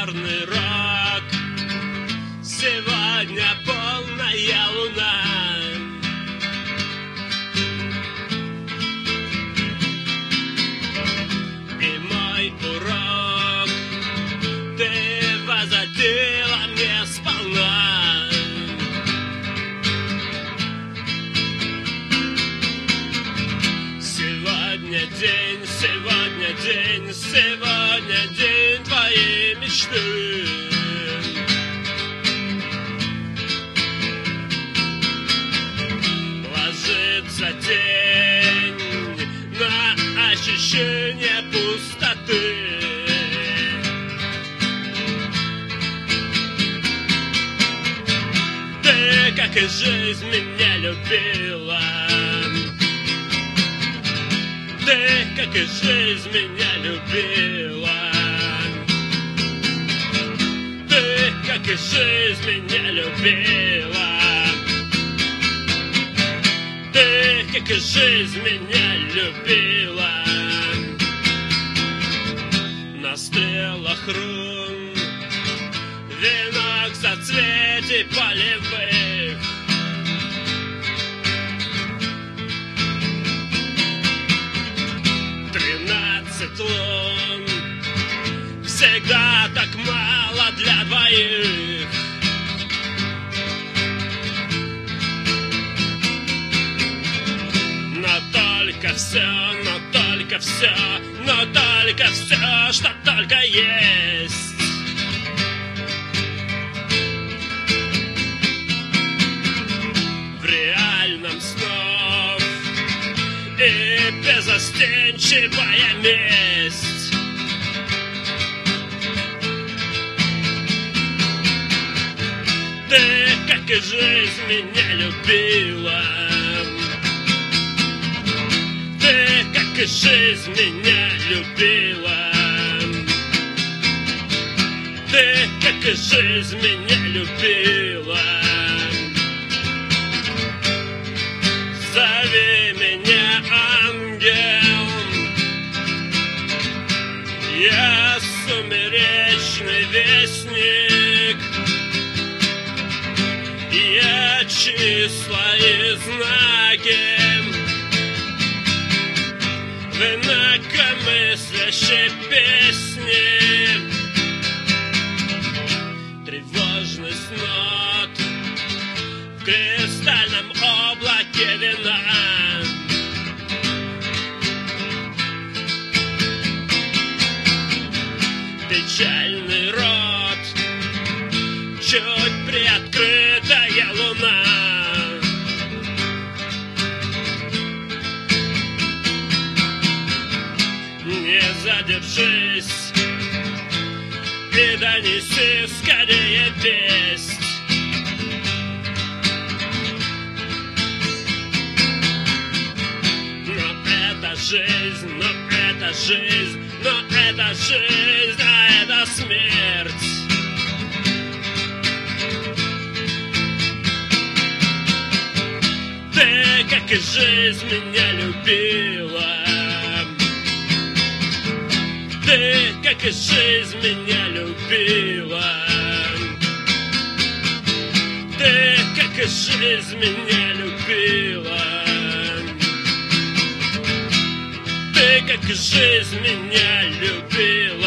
черный рок. Сегодня полная луна. И мой урок ты возвратила мне сполна. Сегодня день, сегодня день, сегодня день твоей мечты. Ложится тень на ощущение пустоты. Ты, как и жизнь, меня любила. Ты, как и жизнь, меня любила. Ты, как и жизнь, меня любила. Ты, как и жизнь, меня любила. На стрелах рун венок соцветий полевых. Лун, всегда так мало для двоих. Но только все, но только все, но только все, что только есть. В реальном снов и безостенчивая месть. Ты, как и жизнь, меня любила. Ты, как и жизнь, меня любила. Ты, как и жизнь, меня любила. Зови меня, ангел, я сумеречный вестник. Я числа и знаки в инакомыслящей песне. Тревожность нот в кристальном облаке вина. Печальный рот, чуть приоткрытая луна. Не задержись и донеси скорее весть. Но это жизнь, но это жизнь, но это жизнь, а это смерть. Ты, как и жизнь, меня любила. Ты, как и жизнь, меня любила. Ты, как и жизнь, меня любила. Ты, как и жизнь, меня любила.